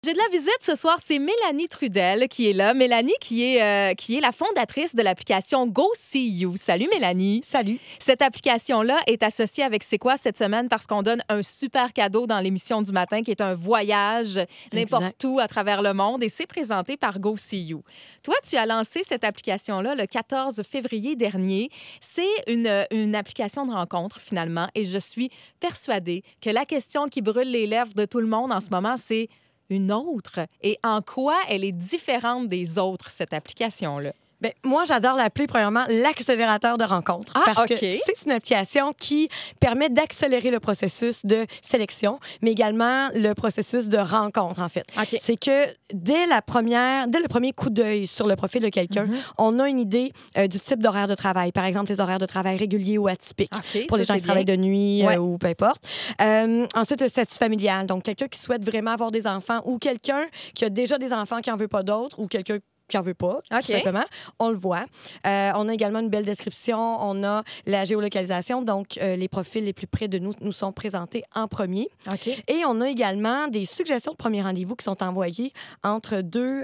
J'ai de la visite ce soir, c'est Mélanie Trudel qui est là. Mélanie qui est la fondatrice de l'application Go See You. Salut Mélanie. Salut. Cette application-là est associée avec C'est quoi cette semaine parce qu'on donne un super cadeau dans l'émission du matin qui est un voyage n'importe où à travers le monde et c'est présenté par Go See You. Toi, tu as lancé cette application-là le 14 février dernier. C'est une application de rencontre finalement et je suis persuadée que la question qui brûle les lèvres de tout le monde en ce moment, c'est une autre. Et en quoi elle est différente des autres, cette application-là? Bien, moi, j'adore l'appeler, premièrement, l'accélérateur de rencontres. Parce que c'est une application qui permet d'accélérer le processus de sélection, mais également le processus de rencontre, en fait. C'est que dès le premier coup d'œil sur le profil de quelqu'un, on a une idée du type d'horaire de travail. Par exemple, les horaires de travail réguliers ou atypiques pour les gens qui travaillent de nuit ou peu importe. Ensuite, le statut familial. Donc, quelqu'un qui souhaite vraiment avoir des enfants ou quelqu'un qui a déjà des enfants qui n'en veut pas d'autres ou quelqu'un qui n'en veut pas, tout simplement. On le voit. On a également une belle description. On a la géolocalisation. Donc, les profils les plus près de nous sont présentés en premier. Et on a également des suggestions de premier rendez-vous qui sont envoyées entre deux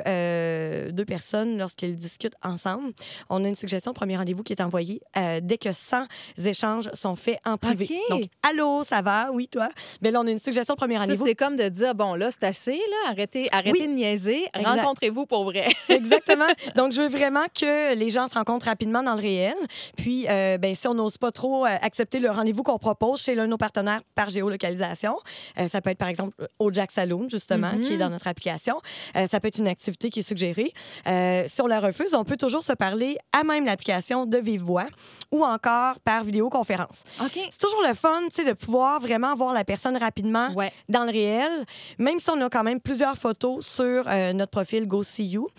personnes lorsqu'ils discutent ensemble. On a une suggestion de premier rendez-vous qui est envoyée dès que 100 échanges sont faits en privé. Donc, allô, ça va? Oui, toi? Bien là, on a une suggestion de premier rendez-vous. Ça, c'est comme de dire, bon, là, c'est assez, là. Arrêtez de niaiser. Rencontrez-vous pour vrai. Exactement. Donc, je veux vraiment que les gens se rencontrent rapidement dans le réel. Puis, si on n'ose pas trop accepter le rendez-vous qu'on propose chez l'un de nos partenaires par géolocalisation, ça peut être, par exemple, au Jack Saloon, justement, qui est dans notre application. Ça peut être une activité qui est suggérée. Si on la refuse, on peut toujours se parler à même l'application de vive voix ou encore par vidéoconférence. C'est toujours le fun, tu sais, de pouvoir vraiment voir la personne rapidement dans le réel. Même si on a quand même plusieurs photos sur notre profil Go See You,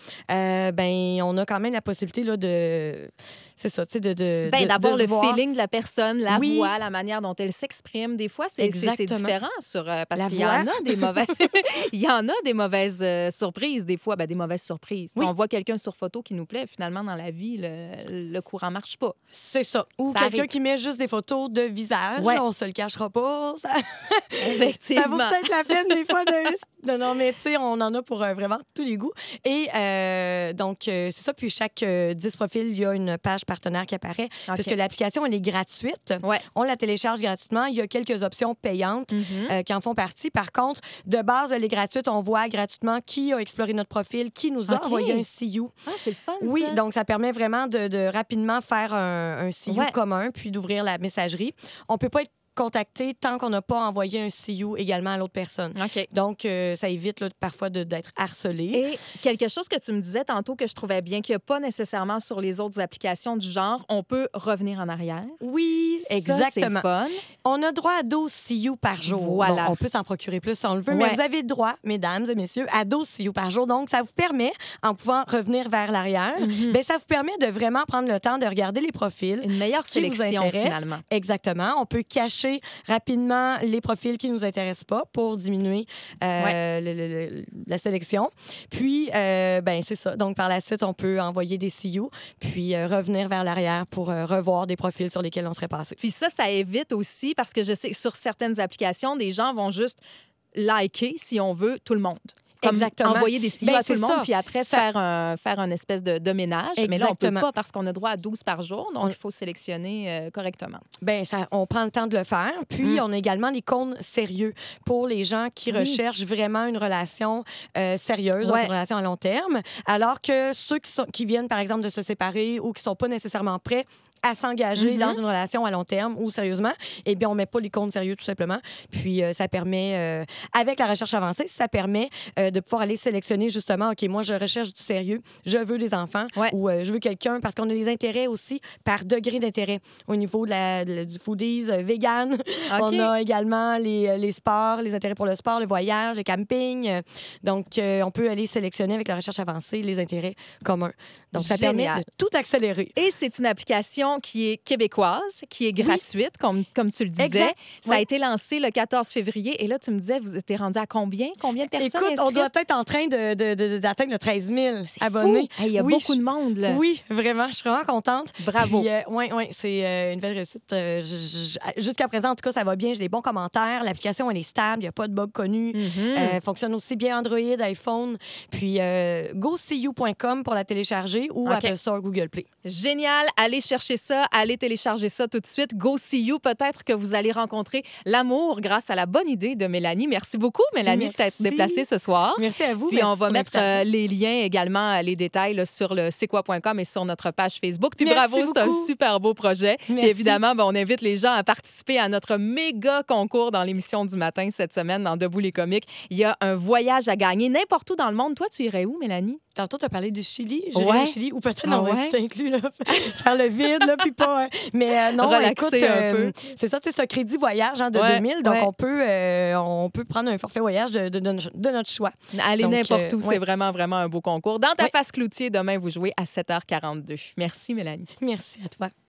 on a quand même la possibilité là, de... C'est ça, tu sais, d'avoir le voir. feeling de la personne, la voix, la manière dont elle s'exprime. Des fois, c'est différent parce qu'il y en a des mauvaises... Il y en a des mauvaises surprises, des fois, des mauvaises surprises. Si on voit quelqu'un sur photo qui nous plaît, finalement, dans la vie, le courant marche pas. C'est ça. Ou quelqu'un qui met juste des photos de visage. On se le cachera pas. Ça... Effectivement. Ça vaut peut-être la peine, des fois, de... Non, mais tu sais, on en a pour vraiment tous les goûts. Et donc, c'est ça. Puis chaque 10 profils, il y a une page partenaire qui apparaît. Puisque l'application, elle est gratuite. On la télécharge gratuitement. Il y a quelques options payantes qui en font partie. Par contre, de base, elle est gratuite. On voit gratuitement qui a exploré notre profil, qui nous a envoyé un See You. C'est le fun, Oui, ça. donc ça permet vraiment de rapidement faire un See You commun, puis d'ouvrir la messagerie. On peut pas être contacter tant qu'on n'a pas envoyé un See You également à l'autre personne. Donc, ça évite là, parfois d'être harcelé. Et quelque chose que tu me disais tantôt que je trouvais bien, qu'il n'y a pas nécessairement sur les autres applications du genre, on peut revenir en arrière. Oui, exactement. Ça, c'est fun. On a droit à 12 See You par jour. Voilà. Donc, on peut s'en procurer plus si on le veut, mais vous avez droit, mesdames et messieurs, à 12 See You par jour. Donc, ça vous permet, en pouvant revenir vers l'arrière, ça vous permet de vraiment prendre le temps de regarder les profils. Une meilleure sélection, finalement. Exactement. On peut cacher rapidement les profils qui ne nous intéressent pas pour diminuer la sélection. Puis, c'est ça. Donc, par la suite, on peut envoyer des See You, puis revenir vers l'arrière pour revoir des profils sur lesquels on serait passé. Puis ça évite aussi, parce que je sais que sur certaines applications, des gens vont juste liker, si on veut, tout le monde. Exactement. Envoyer des See You à tout le monde, puis après faire un espèce de ménage. Exactement. Mais là, on ne peut pas parce qu'on a droit à 12 par jour, donc il faut sélectionner correctement. On prend le temps de le faire. Puis, on a également les comptes sérieux pour les gens qui recherchent vraiment une relation sérieuse, donc une relation à long terme. Alors que ceux qui viennent, par exemple, de se séparer ou qui ne sont pas nécessairement prêts à s'engager dans une relation à long terme ou sérieusement, eh bien, on met pas les comptes sérieux, tout simplement. Puis, ça permet, avec la recherche avancée, ça permet de pouvoir aller sélectionner, justement, OK, moi, je recherche du sérieux, je veux des enfants ou je veux quelqu'un, parce qu'on a des intérêts aussi par degré d'intérêt au niveau du foodies vegan. On a également les sports, les intérêts pour le sport, le voyage, le camping. Donc, on peut aller sélectionner avec la recherche avancée les intérêts communs. Donc, ça permet de tout accélérer. Et c'est une application application qui est québécoise, qui est gratuite, comme tu le disais. Exact. Ça a été lancé le 14 février. Et là, tu me disais, vous étiez rendu à combien? Combien de personnes Écoute, on doit être en train d'atteindre le 13 000 abonnés. Il y a beaucoup de monde, là. Oui, vraiment. Je suis vraiment contente. Bravo. Oui, c'est une belle réussite. Jusqu'à présent, en tout cas, ça va bien. J'ai des bons commentaires. L'application, elle est stable. Il n'y a pas de bug connu. Fonctionne aussi bien Android, iPhone. Puis, GoSeeYou.com pour la télécharger ou Apple Store, Google Play. Génial. Allez chercher ça. Allez télécharger ça tout de suite. Go See You. Peut-être que vous allez rencontrer l'amour grâce à la bonne idée de Mélanie. Merci beaucoup, Mélanie, de t'être déplacée ce soir. Merci à vous. Puis on va mettre les liens également, les détails là, sur le c'est-quoi.com et sur notre page Facebook. Puis bravo, c'est un super beau projet. Puis évidemment, on invite les gens à participer à notre méga concours dans l'émission du matin cette semaine dans Debout les comiques. Il y a un voyage à gagner n'importe où dans le monde. Toi, tu irais où, Mélanie? Tantôt, tu as parlé du Chili. J'irais au Chili ou peut-être dans un petit inclus, là, faire le vide, là, puis pas... Mais non, écoute, c'est ça, c'est un crédit voyage de 2000. Donc, on peut prendre un forfait voyage de notre choix. Allez n'importe où. C'est vraiment, vraiment un beau concours. Dans ta face Cloutier, demain, vous jouez à 7h42. Merci, Mélanie. Merci à toi.